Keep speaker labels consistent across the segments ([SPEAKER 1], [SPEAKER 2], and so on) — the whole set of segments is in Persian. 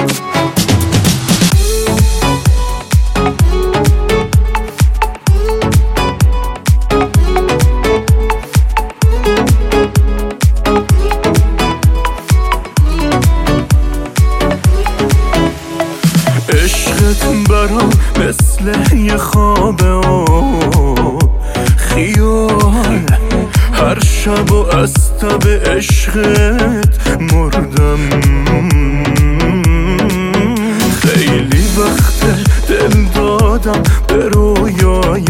[SPEAKER 1] عشقت برام مثل یه خوابه و خیال، هر شب و از تب عشقت مردم. خیلی وقت دل دادم به رویای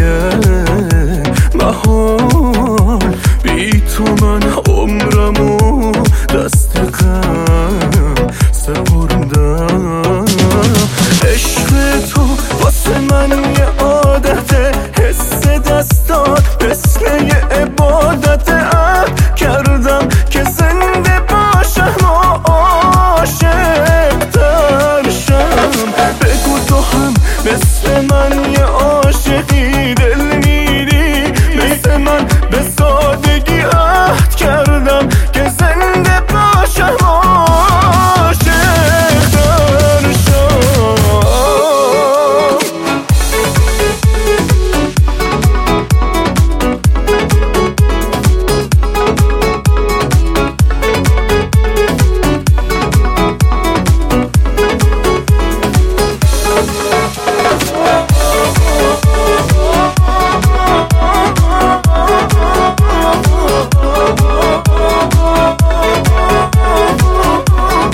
[SPEAKER 1] محال، بی تو من عمرمو دست غم سپردم. عشق تو واسه من یه عادته، حس دستات مثل یه عبادت. عهد کردم که زنده باشم و عاشق تر شم. بگو تو هم مثل من یه عاشقی، دل میری مثل من به سادگی. عهد کردم که زنده باشم و عاشق تر شم.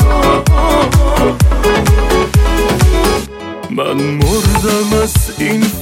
[SPEAKER 1] من مردم از این